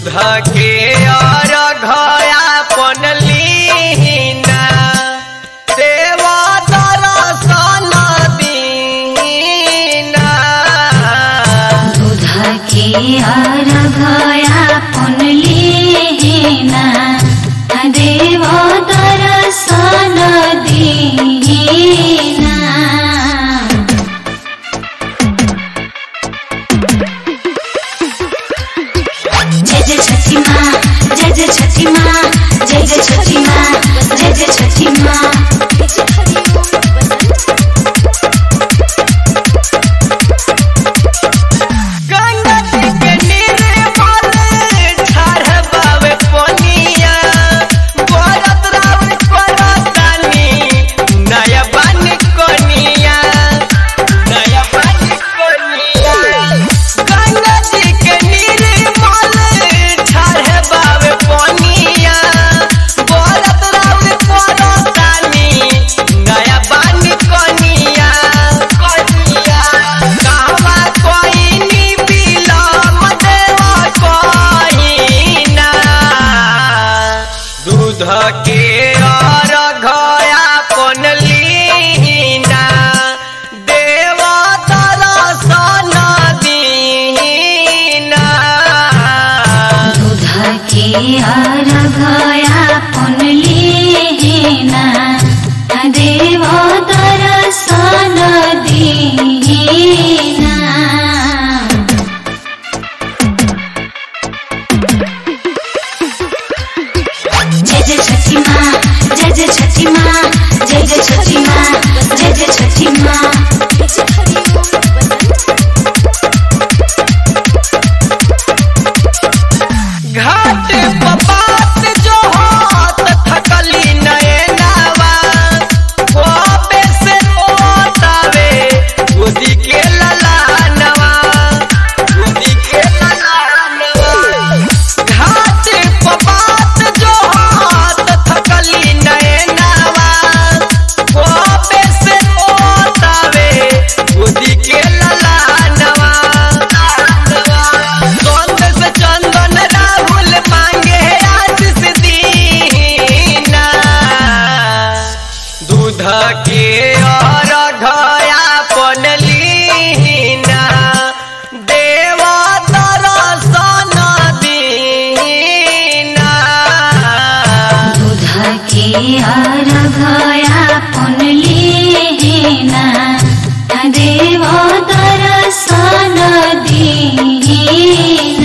के और घया पनलीना देवा दरसन दीना दूध के और घया पनलीना देवा दरसन दीना। जय जय छठी माँ, जय जय छठी माँ, जय जय छठी माँ, जय जय छठी माँ। गंगा जी के निर्मल छरबावे पनिया बरत रावण करतानी नया बन कोनिया नया बन कोनिया। गंगा जी के निर्मल छरबावे पनिया बरत रावण करतानी नया बन कोनिया कोनिया। कहवा कोइनी बिलम देवा कोइना दूध के और घया पनलीना देवा दरसन दीना दूध के और घया पनलीना देवा दरसन दीना। जय जय छठी माँ, जय जय छठी माँ, जय जय छठी माँ, जय जय छठी माँ। घाट पपात जो हाथ थकली नयनावा कोबे से ओतावे गोदी के ललानवा गोदी के ललानवा। घाट पपात जो हाथ थकली नयनावा कोबे से ओतावे गोदी के ललानवा। चंद से चंदन राहुल मांगे आशीष दीना दूध के और घया पनलीना देवा दरसन दीना दूध के और घया पनलीना देवा दरसन दीना।